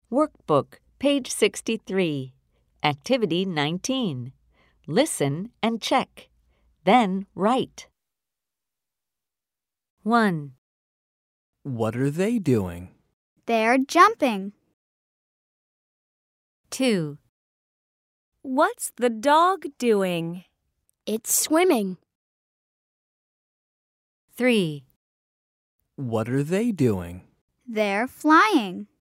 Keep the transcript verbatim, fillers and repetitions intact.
Workbook, page sixty-three. Activity nineteen. Listen and check. Then write. one. What are they doing? They're jumping. two. What's the dog doing? It's swimming. three. What are they doing? They're flying.